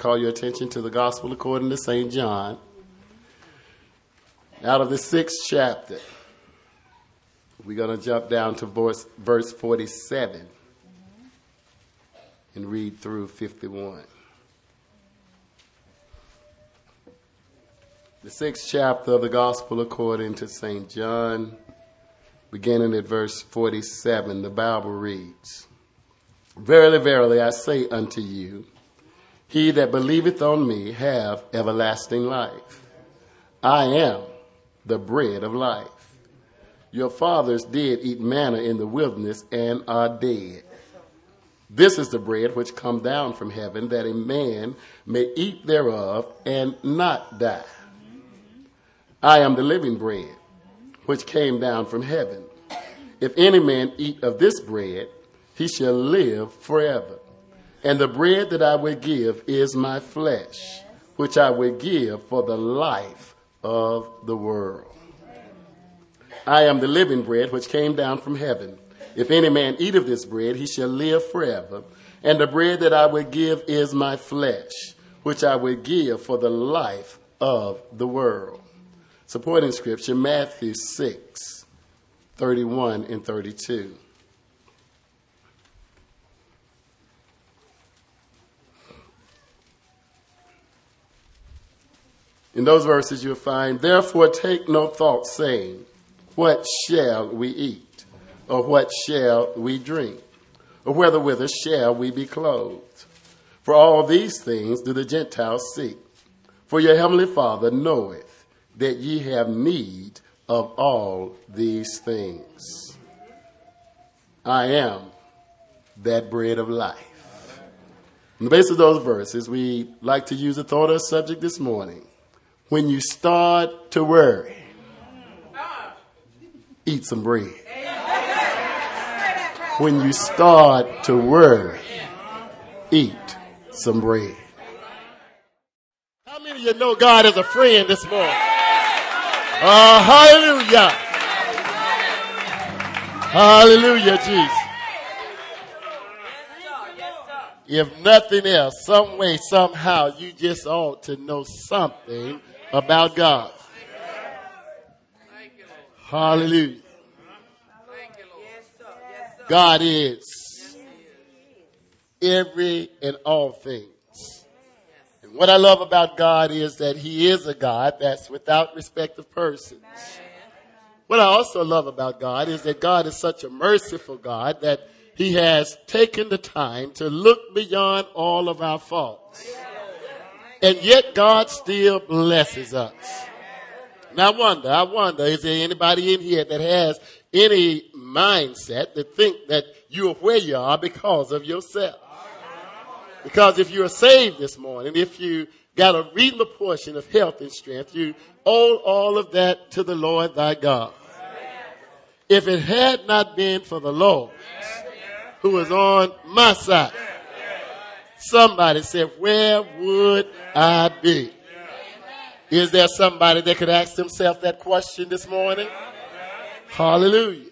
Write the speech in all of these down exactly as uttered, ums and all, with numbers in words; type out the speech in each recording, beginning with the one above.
call your attention to the Gospel according to Saint John. Out of the sixth chapter, we're going to jump down to verse, verse forty-seven and read through fifty-one. The sixth chapter of the Gospel according to Saint John, beginning at verse forty-seven, the Bible reads, Verily, verily, I say unto you, he that believeth on me have everlasting life. I am the bread of life. Your fathers did eat manna in the wilderness and are dead. This is the bread which come down from heaven, that a man may eat thereof and not die. I am the living bread which came down from heaven. If any man eat of this bread, he shall live forever. And the bread that I will give is my flesh, which I will give for the life of the world. I am the living bread which came down from heaven. If any man eat of this bread, he shall live forever. And the bread that I will give is my flesh, which I will give for the life of the world. Supporting scripture, Matthew six, thirty-one and thirty-two. In those verses you'll find, therefore take no thought, saying, what shall we eat? Or what shall we drink? Or whether whither shall we be clothed? For all these things do the Gentiles seek. For your heavenly Father knoweth that ye have need of all these things. I am that bread of life. On the basis of those verses, we like to use the thought or subject this morning. When you start to worry, eat some bread. When you start to worry, eat some bread. How many of you know God is a friend this morning? Oh, hallelujah. Hallelujah, Jesus. If nothing else, some way, somehow, you just ought to know something about God. Hallelujah. God is every and all things. And what I love about God is that he is a God that's without respect of persons. What I also love about God is that God is such a merciful God that he has taken the time to look beyond all of our faults. And yet God still blesses us. Now I wonder, I wonder, is there anybody in here that has any mindset that think that you are where you are because of yourself? Because if you are saved this morning, if you got a reasonable portion of health and strength, you owe all of that to the Lord thy God. If it had not been for the Lord who was on my side, somebody said, where would I be? Is there somebody that could ask themselves that question this morning? Hallelujah.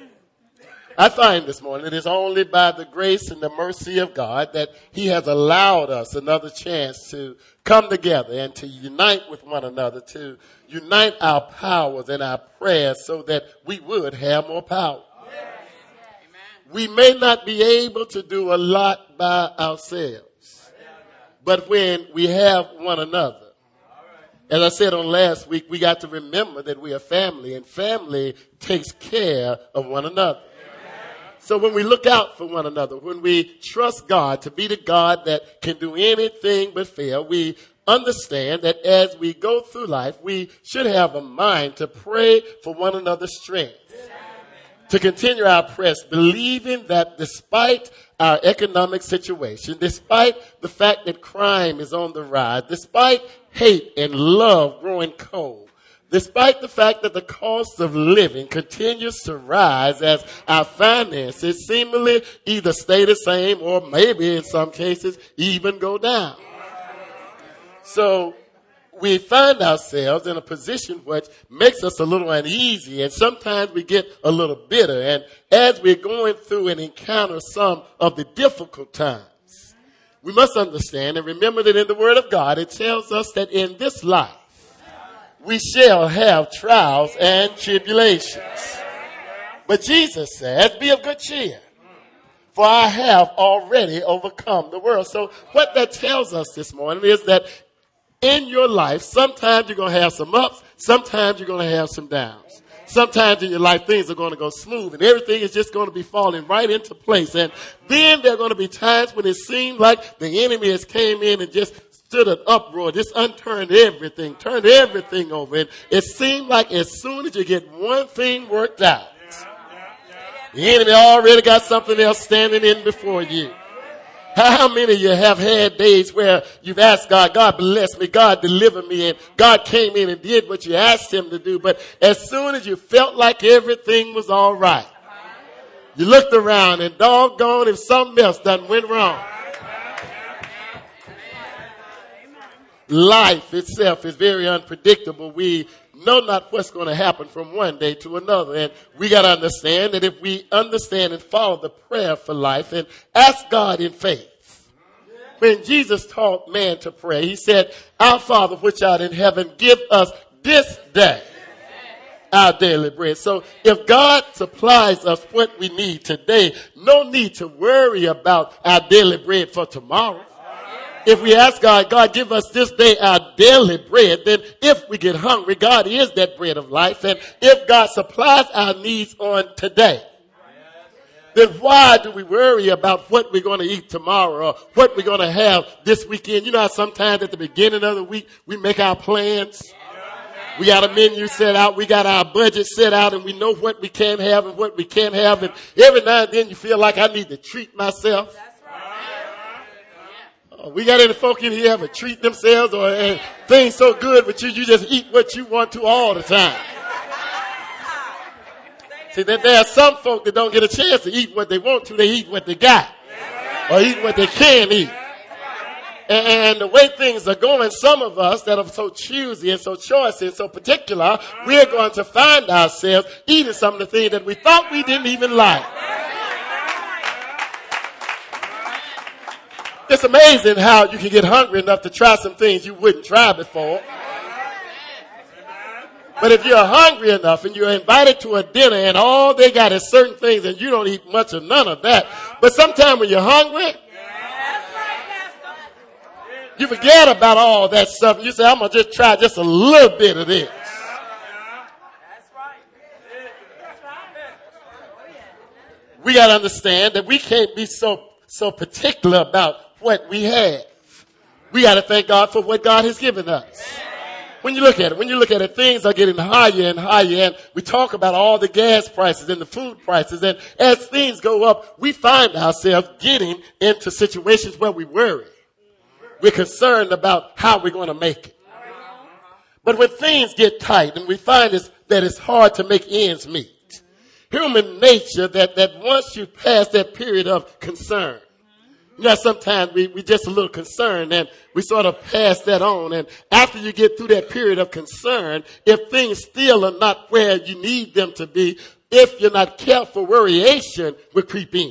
I find this morning it is only by the grace and the mercy of God that he has allowed us another chance to come together and to unite with one another, to unite our powers and our prayers so that we would have more power. We may not be able to do a lot by ourselves, but when we have one another, as I said on last week, we got to remember that we are family, and family takes care of one another. So when we look out for one another, when we trust God to be the God that can do anything but fail, we understand that as we go through life, we should have a mind to pray for one another's strength. To continue our press, believing that despite our economic situation, despite the fact that crime is on the rise, despite hate and love growing cold, despite the fact that the cost of living continues to rise as our finances seemingly either stay the same or maybe in some cases even go down. So we find ourselves in a position which makes us a little uneasy, and sometimes we get a little bitter. And as we're going through and encounter some of the difficult times, we must understand and remember that in the Word of God, it tells us that in this life, we shall have trials and tribulations. But Jesus says, be of good cheer, for I have already overcome the world. So what that tells us this morning is that in your life, sometimes you're going to have some ups, sometimes you're going to have some downs. Sometimes in your life, things are going to go smooth and everything is just going to be falling right into place. And then there are going to be times when it seems like the enemy has came in and just stood an uproar, just unturned everything, turned everything over. And it seemed like as soon as you get one thing worked out, the enemy already got something else standing in before you. How many of you have had days where you've asked God, God bless me, God deliver me, and God came in and did what you asked him to do, but as soon as you felt like everything was all right, you looked around and doggone if something else done went wrong. Life itself is very unpredictable. We know not what's going to happen from one day to another. And we got to understand that if we understand and follow the prayer for life and ask God in faith. When Jesus taught man to pray, he said, our Father which art in heaven, give us this day our daily bread. So if God supplies us what we need today, no need to worry about our daily bread for tomorrow. If we ask God, God, give us this day our daily bread, then if we get hungry, God is that bread of life. And if God supplies our needs on today, then why do we worry about what we're going to eat tomorrow or what we're going to have this weekend? You know how sometimes at the beginning of the week, we make our plans. We got a menu set out. We got our budget set out and we know what we can have and what we can't have. And every now and then you feel like I need to treat myself. We got any folk in here ever treat themselves or uh, things so good with you, you just eat what you want to all the time. See, that there are some folk that don't get a chance to eat what they want to. They eat what they got or eat what they can eat. And, and the way things are going, some of us that are so choosy and so choice and so particular, we're going to find ourselves eating some of the things that we thought we didn't even like. It's amazing how you can get hungry enough to try some things you wouldn't try before. But if you're hungry enough and you're invited to a dinner and all they got is certain things and you don't eat much or none of that. But sometimes when you're hungry, you forget about all that stuff. You say, I'm going to just try just a little bit of this. We got to understand that we can't be so, so particular about what we have. We got to thank God for what God has given us. When you look at it, when you look at it, things are getting higher and higher, and we talk about all the gas prices and the food prices, and as things go up, we find ourselves getting into situations where we worry. We're concerned about how we're going to make it. But when things get tight and we find it's, that it's hard to make ends meet, human nature that, that once you pass that period of concern, you know, sometimes we, we just a little concerned and we sort of pass that on. And after you get through that period of concern, if things still are not where you need them to be, if you're not careful, worryation will creep in.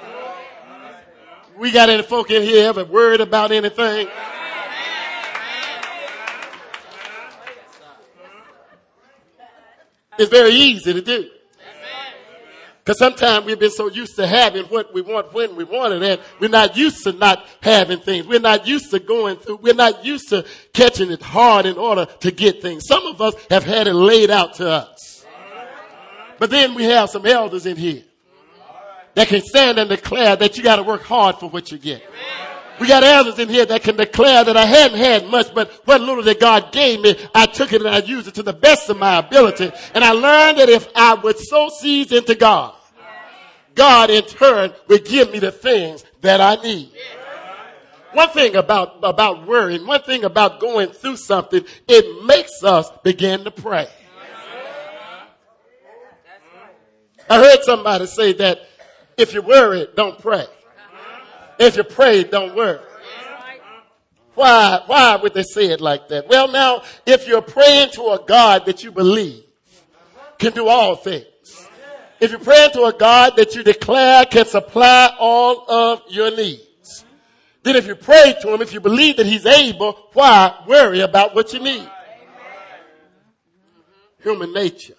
We got any folk in here ever worried about anything? It's very easy to do. Because sometimes we've been so used to having what we want when we want it, and we're not used to not having things. We're not used to going through. We're not used to catching it hard in order to get things. Some of us have had it laid out to us. But then we have some elders in here that can stand and declare that you got to work hard for what you get. We got elders in here that can declare that I hadn't had much, but what little that God gave me, I took it and I used it to the best of my ability. And I learned that if I would sow seeds into God, God in turn will give me the things that I need. One thing about, about worrying, one thing about going through something, it makes us begin to pray. I heard somebody say that if you're worried, don't pray. If you pray, don't worry. Why, why would they say it like that? Well, now, if you're praying to a God that you believe can do all things, if you're praying to a God that you declare can supply all of your needs, then if you pray to him, if you believe that he's able, why worry about what you need? Human nature.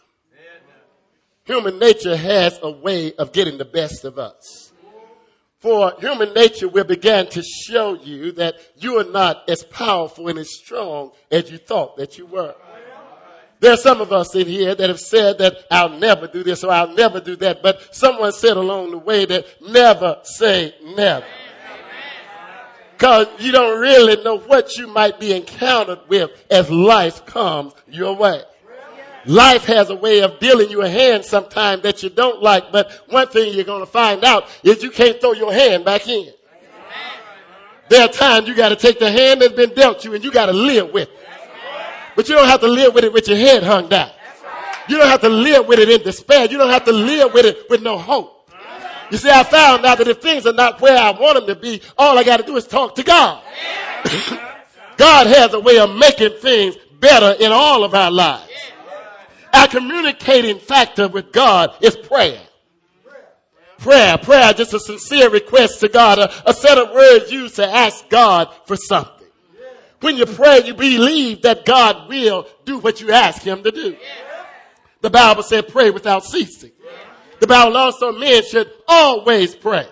Human nature has a way of getting the best of us. For human nature will begin to show you that you are not as powerful and as strong as you thought that you were. There are some of us in here that have said that I'll never do this or I'll never do that. But someone said along the way that never say never. Because you don't really know what you might be encountered with as life comes your way. Life has a way of dealing you a hand sometimes that you don't like. But one thing you're going to find out is you can't throw your hand back in. There are times you got to take the hand that's been dealt you and you got to live with it. But you don't have to live with it with your head hung down. You don't have to live with it in despair. You don't have to live with it with no hope. You see, I found out that if things are not where I want them to be, all I got to do is talk to God. God has a way of making things better in all of our lives. Our communicating factor with God is prayer. Prayer, prayer, just a sincere request to God, a, a set of words used to ask God for something. When you pray, you believe that God will do what you ask him to do. The Bible said pray without ceasing. The Bible also men should always pray.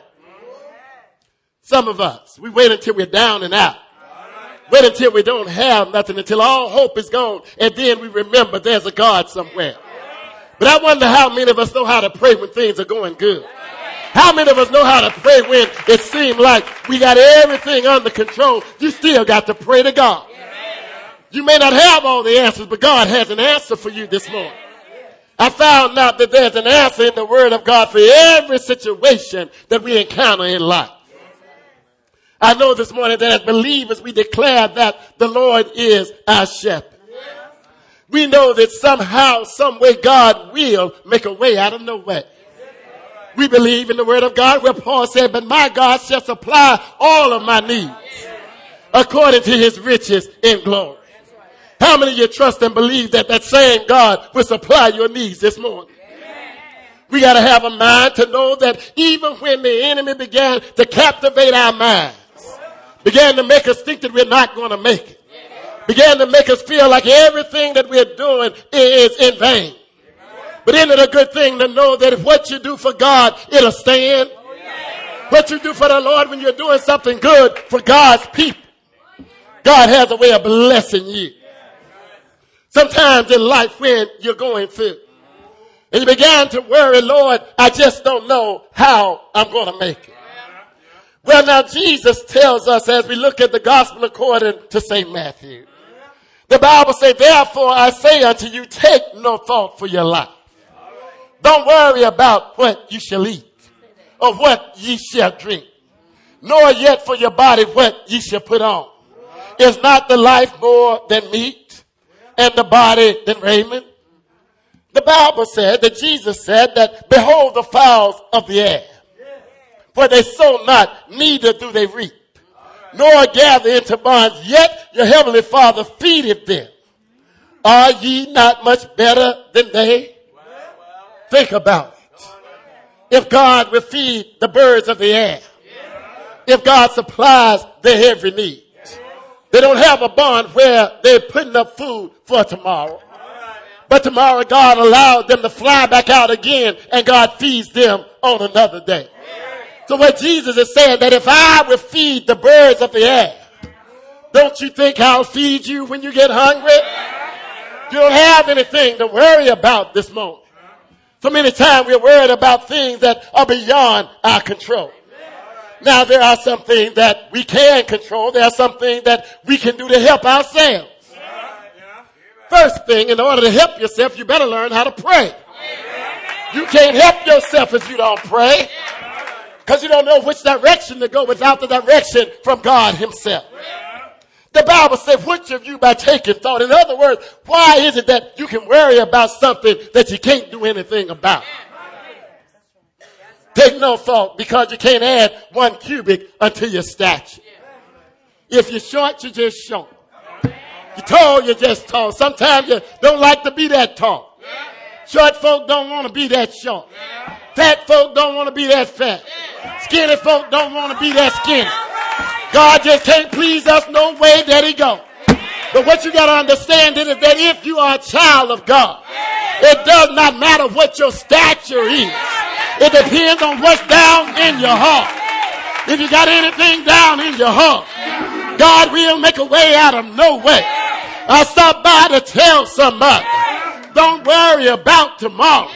Some of us, we wait until we're down and out. Wait until we don't have nothing, until all hope is gone, and then we remember there's a God somewhere. But I wonder how many of us know how to pray when things are going good. How many of us know how to pray when it seems like we got everything under control? You still got to pray to God. You may not have all the answers, but God has an answer for you this morning. I found out that there's an answer in the Word of God for every situation that we encounter in life. I know this morning that as believers we declare that the Lord is our shepherd. We know that somehow, some way God will make a way out of no way. We believe in the Word of God where Paul said, but my God shall supply all of my needs according to his riches in glory. How many of you trust and believe that that same God will supply your needs this morning? We got to have a mind to know that even when the enemy began to captivate our minds, began to make us think that we're not going to make it, began to make us feel like everything that we're doing is in vain. But isn't it a good thing to know that if what you do for God, it'll stand? What you do for the Lord when you're doing something good for God's people, God has a way of blessing you. Sometimes in life when you're going through and you began to worry, Lord, I just don't know how I'm going to make it. Well, now Jesus tells us as we look at the gospel according to Saint Matthew, the Bible says, therefore I say unto you, take no thought for your life. Don't worry about what you shall eat or what ye shall drink, nor yet for your body what ye shall put on. Is not the life more than meat and the body than raiment? The Bible said that Jesus said that behold the fowls of the air, for they sow not, neither do they reap, nor gather into barns, yet your heavenly Father feedeth them. Are ye not much better than they? Think about it. If God will feed the birds of the air, if God supplies their every need, they don't have a barn where they're putting up food for tomorrow. But tomorrow God allowed them to fly back out again and God feeds them on another day. So what Jesus is saying, that if I will feed the birds of the air, don't you think I'll feed you when you get hungry? You don't have anything to worry about this moment. So many times we're worried about things that are beyond our control. Now there are some things that we can control. There are some things that we can do to help ourselves. First thing, in order to help yourself, you better learn how to pray. You can't help yourself if you don't pray, because you don't know which direction to go without the direction from God himself. The Bible says, which of you by taking thought? In other words, why is it that you can worry about something that you can't do anything about? Take no thought, because you can't add one cubit unto your stature. If you're short, you're just short. You're tall, you're just tall. Sometimes you don't like to be that tall. Short folk don't want to be that short. Fat folk don't want to be that fat. Skinny folk don't want to be that skinny. God just can't please us no way that he go. But what you got to understand is that if you are a child of God, it does not matter what your stature is. It depends on what's down in your heart. If you got anything down in your heart, God will make a way out of no way. I stopped by to tell somebody, don't worry about tomorrow.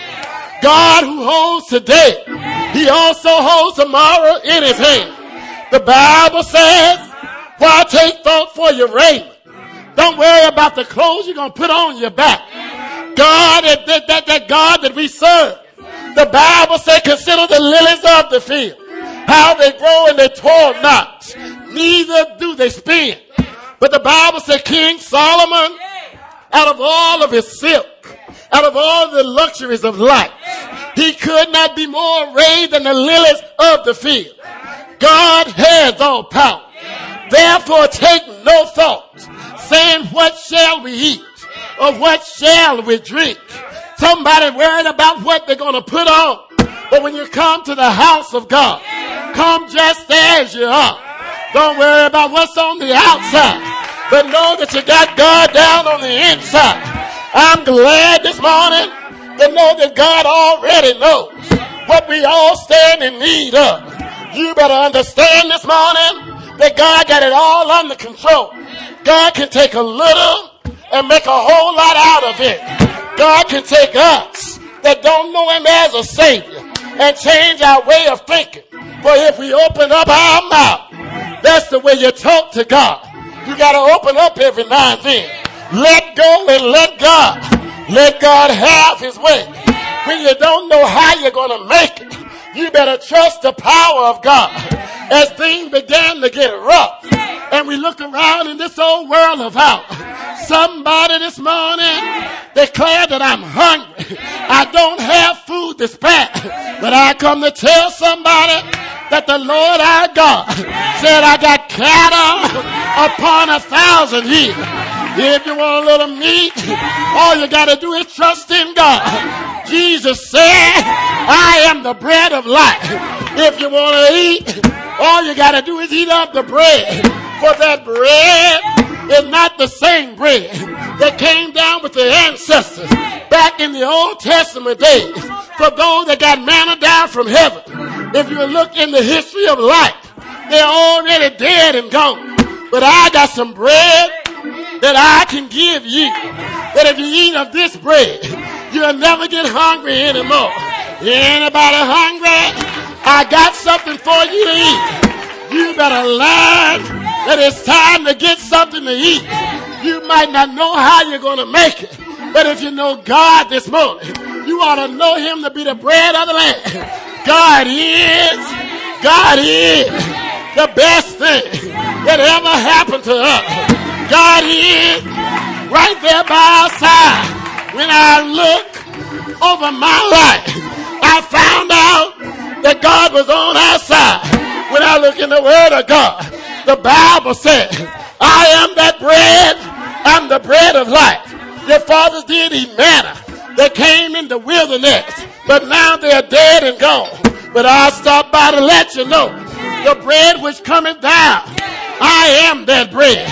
God who holds today, he also holds tomorrow in his hand. The Bible says, why take thought for your raiment? Don't worry about the clothes you're going to put on your back. God, that, that, that God that we serve. The Bible says, consider the lilies of the field, how they grow and they toil not, neither do they spin. But the Bible says King Solomon, out of all of his silk, out of all the luxuries of life, he could not be more arrayed than the lilies of the field. God has all power. Therefore take no thought, saying, what shall we eat? Or what shall we drink? Somebody worried about what they're going to put on. But when you come to the house of God, come just as you are. Don't worry about what's on the outside, but know that you got God down on the inside. I'm glad this morning to know that God already knows what we all stand in need of. You better understand this morning that God got it all under control. God can take a little and make a whole lot out of it. God can take us that don't know him as a savior and change our way of thinking. For if we open up our mouth, that's the way you talk to God. You got to open up every now and then. Let go and let God. Let God have his way. When you don't know how you're going to make it, you better trust the power of God. As things began to get rough and we look around in this old world of ours, somebody this morning declared that I'm hungry. I don't have food to spare. But I come to tell somebody that the Lord our God said, I got cattle upon a thousand hills. If you want a little meat, all you got to do is trust in God. Jesus said, I am the bread of life. If you want to eat, all you got to do is eat up the bread. For that bread is not the same bread that came down with the ancestors back in the Old Testament days. For those that got manna down from heaven, if you look in the history of life, they're already dead and gone. But I got some bread that I can give you. That if you eat of this bread, you'll never get hungry anymore. Anybody hungry? I got something for you to eat. You better learn that it's time to get something to eat. You might not know how you're going to make it, but if you know God this morning, you ought to know him to be the bread of the land. God is, God is the best thing that ever happened to us. God is right there by our side. When I look over my life, I found out that God was on our side. When I look in the Word of God, the Bible says, I am that bread. I'm the bread of life. Your fathers did eat manna. They came in the wilderness, but now they're dead and gone. But I'll stop by to let you know, the bread which cometh down, I am that bread.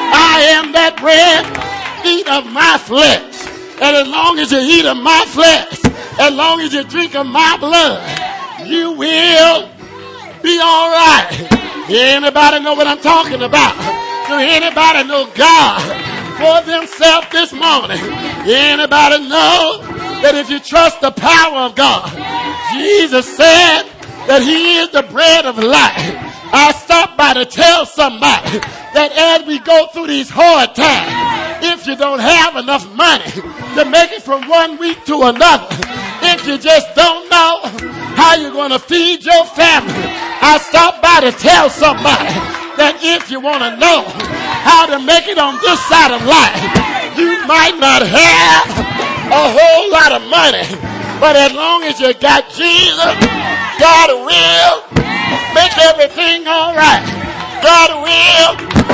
I am that bread. Eat of my flesh. And as long as you eat of my flesh, as long as you drink of my blood, you will be all right. Anybody know what I'm talking about? Do anybody know God for themselves this morning? Anybody know that if you trust the power of God, Jesus said that he is the bread of life. I stopped by to tell somebody that as we go through these hard times, if you don't have enough money to make it from one week to another, if you just don't know how you're going to feed your family, I stopped by to tell somebody that if you want to know how to make it on this side of life, you might not have a whole lot of money, but as long as you got Jesus, God will make everything all right. God will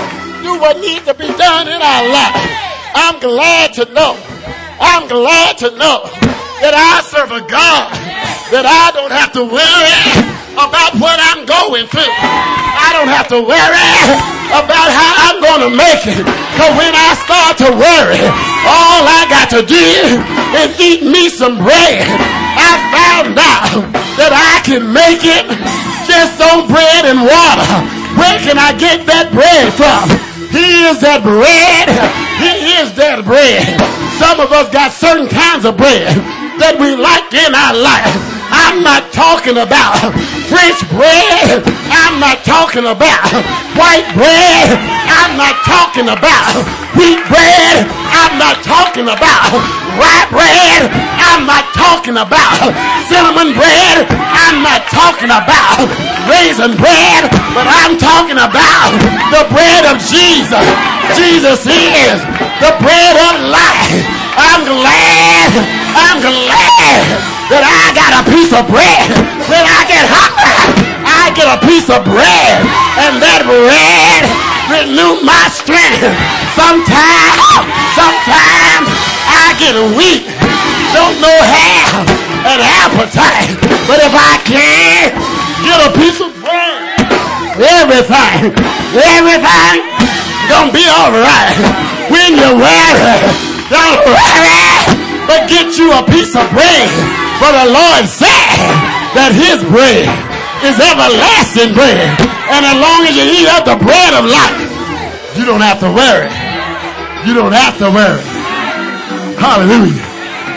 do what needs to be done in our life. I'm glad to know, I'm glad to know that I serve a God that I don't have to worry about what I'm going through. I don't have to worry about how I'm going to make it. Because when I start to worry, all I got to do is eat me some bread. I found out that I can make it just on bread and water. Where can I get that bread from? He is that bread. He is that bread. Some of us got certain kinds of bread that we like in our life. I'm not talking about French bread. I'm not talking about white bread. I'm not talking about wheat bread. I'm not talking about rye bread. I'm not talking about cinnamon bread. I'm not talking about raisin bread. But I'm talking about the bread of Jesus. Jesus is the bread of life. I'm glad, I'm glad that I got a piece of bread. When I get hungry, I get a piece of bread. And that bread renew my strength. Sometimes, sometimes I get weak. Don't know how an appetite. But if I can get a piece of bread, everything, everything gonna be all right. When you worry, don't worry, but get you a piece of bread. For the Lord said that his bread is everlasting bread. And as long as you eat up the bread of life, you don't have to worry. You don't have to worry. Hallelujah.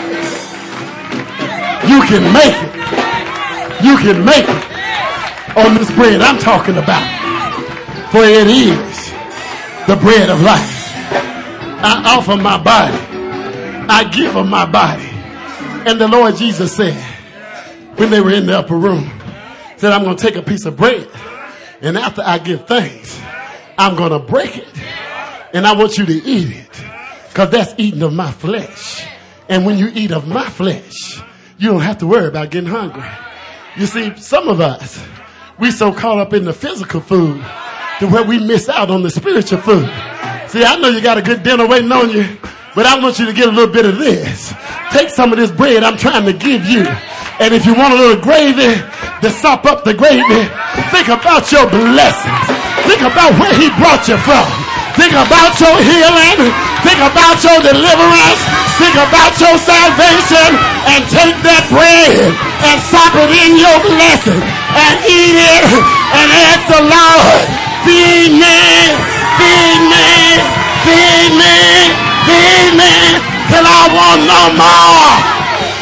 You can make it. You can make it on this bread I'm talking about. For it is the bread of life. I offer my body. I give of my body. And the Lord Jesus said, when they were in the upper room, said, I'm going to take a piece of bread. And after I give thanks, I'm going to break it. And I want you to eat it. Because that's eating of my flesh. And when you eat of my flesh, you don't have to worry about getting hungry. You see, some of us, we so caught up in the physical food to where we miss out on the spiritual food. See, I know you got a good dinner waiting on you, but I want you to get a little bit of this. Take some of this bread I'm trying to give you. And if you want a little gravy to sop up the gravy, think about your blessings. Think about where he brought you from. Think about your healing. Think about your deliverance. Think about your salvation. And take that bread and sop it in your blessing. And eat it and ask the Lord, feed me, feed me, feed me, feed me, till I want no more.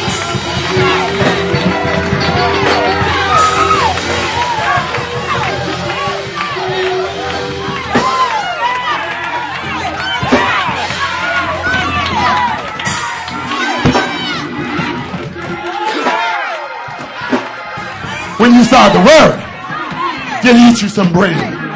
When you start the word, then eat you some bread.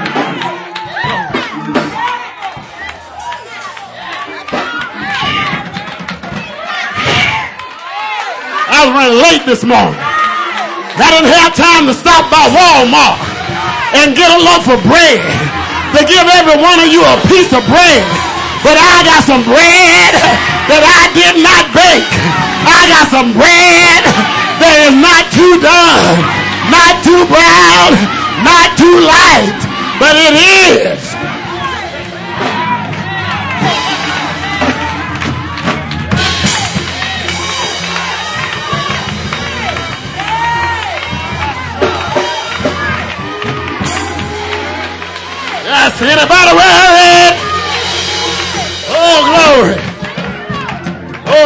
I was running late this morning. I didn't have time to stop by Walmart and get a loaf of bread to give every one of you a piece of bread. But I got some bread that I did not bake. I got some bread that is not too done. Not too brown, not too light, but it is. Yes, anybody worried? Oh, glory. Oh,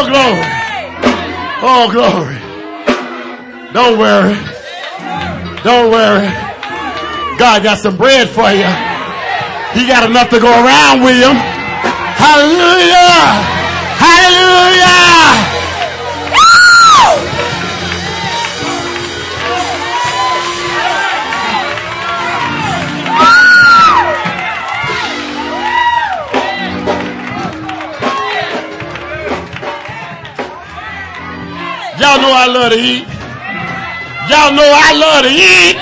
glory. Oh, glory. Don't worry. Don't worry. God got some bread for you. He got enough to go around with him. Hallelujah. Hallelujah. Woo! Y'all know I love to eat. Y'all know I love to eat.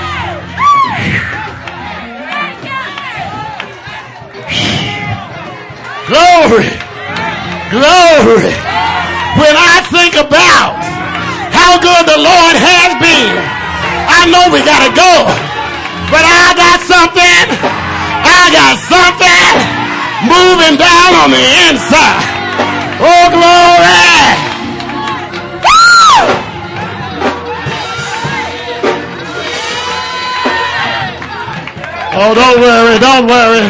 Glory. Glory. When I think about how good the Lord has been, I I know we got to go, but I got something. I got something moving down on the inside. Oh, glory. Woo! Oh, don't worry, don't worry.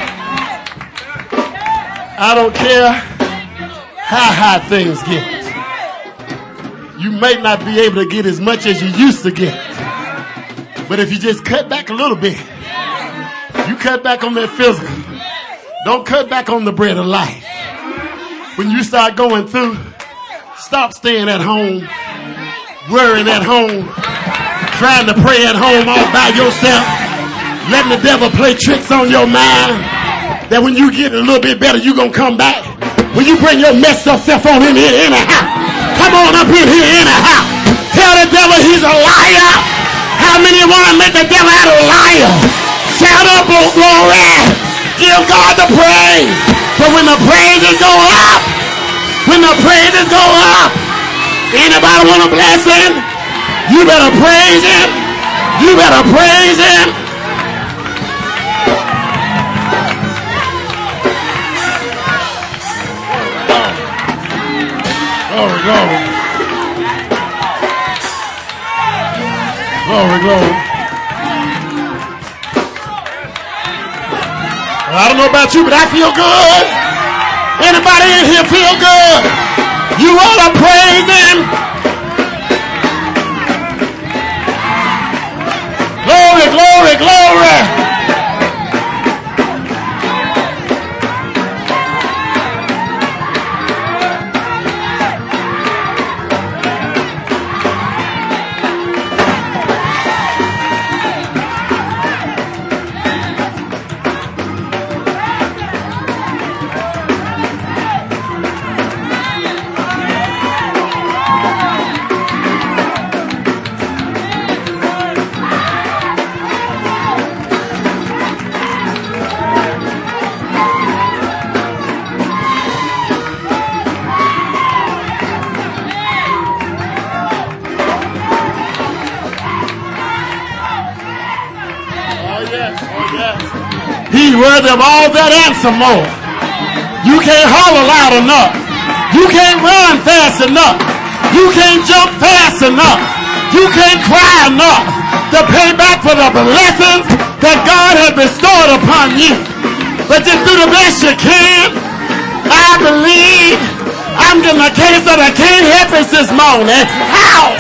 I don't care how high things get. You may not be able to get as much as you used to get. But if you just cut back a little bit, you cut back on that physical. Don't cut back on the bread of life. When you start going through, stop staying at home, worrying at home, trying to pray at home all by yourself, letting the devil play tricks on your mind, that when you get a little bit better, you're going to come back. When you bring your messed up self on in here anyhow, come on up in here anyhow. Tell the devil he's a liar. How many want to make the devil out a liar? Shout up, oh glory. Give God the praise. But when the praises go up, when the praises go up, anybody want a blessing? You better praise him. You better praise him. Glory, glory. Glory, glory. Well, I don't know about you, but I feel good. Anybody in here feel good? You ought to praise him. Glory, glory, glory. He's worthy of all that and some more. You can't holler loud enough. You can't run fast enough. You can't jump fast enough. You can't cry enough to pay back for the blessings that God has bestowed upon you. But just do the best you can. I believe I'm getting a case that I can't help it this morning. How?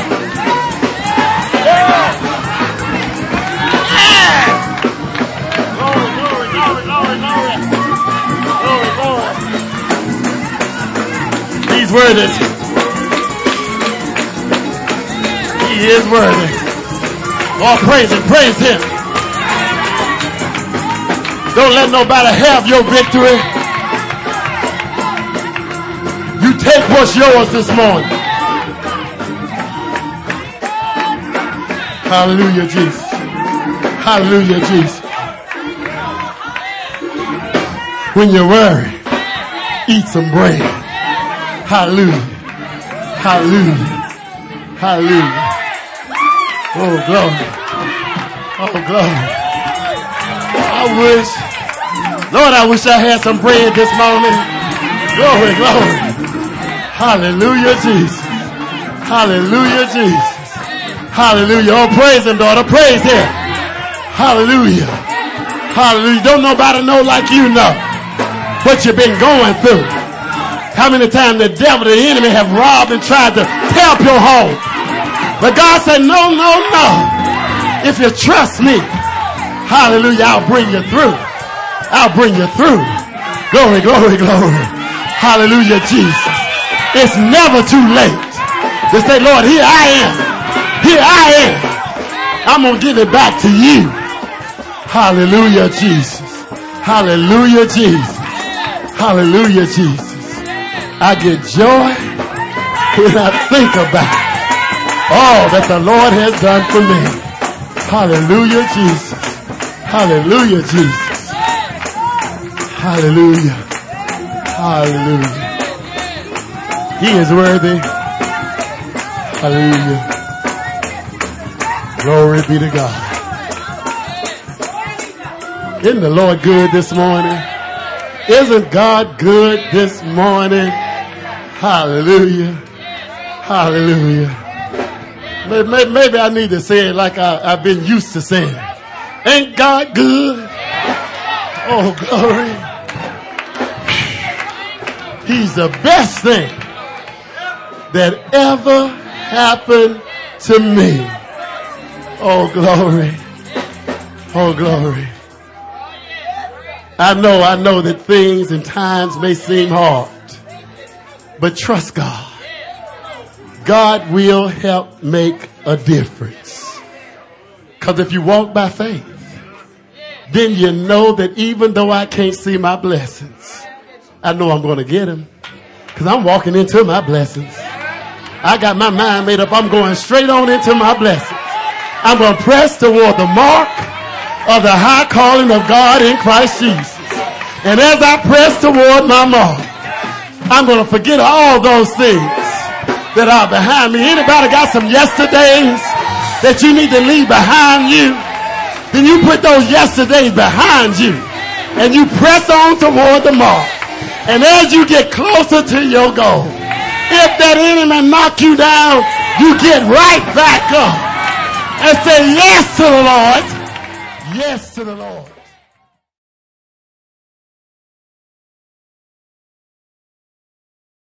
He's worthy. He is worthy. Oh, praise him, praise him. Don't let nobody have your victory. You take what's yours this morning. Hallelujah, Jesus. Hallelujah, Jesus. When you're worried, eat some bread. Hallelujah. Hallelujah. Hallelujah. Oh, glory. Oh, glory. I wish, Lord, I wish I had some bread this morning. Glory, glory. Hallelujah, Jesus. Hallelujah, Jesus. Hallelujah. Oh, praise him, daughter. Praise him. Hallelujah. Hallelujah. Don't nobody know like you know what you've been going through. How many times the devil, the enemy have robbed and tried to tear up your home. But God said, no, no, no. If you trust me, hallelujah, I'll bring you through. I'll bring you through. Glory, glory, glory. Hallelujah, Jesus. It's never too late to say, Lord, here I am. Here I am. I'm going to give it back to you. Hallelujah, Jesus. Hallelujah, Jesus. Hallelujah, Jesus. I get joy when I think about all that the Lord has done for me. Hallelujah, Jesus. Hallelujah, Jesus. Hallelujah. Hallelujah. He is worthy. Hallelujah. Glory be to God. Isn't the Lord good this morning? Isn't God good this morning? Hallelujah. Hallelujah. Maybe, maybe I need to say it like I, I've been used to saying it. Ain't God good? Oh, glory. He's the best thing that ever happened to me. Oh, glory. Oh, glory. I know, I know that things and times may seem hard, but trust God. God will help make a difference. Because if you walk by faith, then you know that even though I can't see my blessings, I know I'm going to get them. Because I'm walking into my blessings. I got my mind made up. I'm going straight on into my blessings. I'm going to press toward the mark of the high calling of God in Christ Jesus. And as I press toward my mark, I'm going to forget all those things that are behind me. Anybody got some yesterdays that you need to leave behind you? Then you put those yesterdays behind you and you press on toward the mark. And as you get closer to your goal, if that enemy knock you down, you get right back up and say yes to the Lord. Yes to the Lord.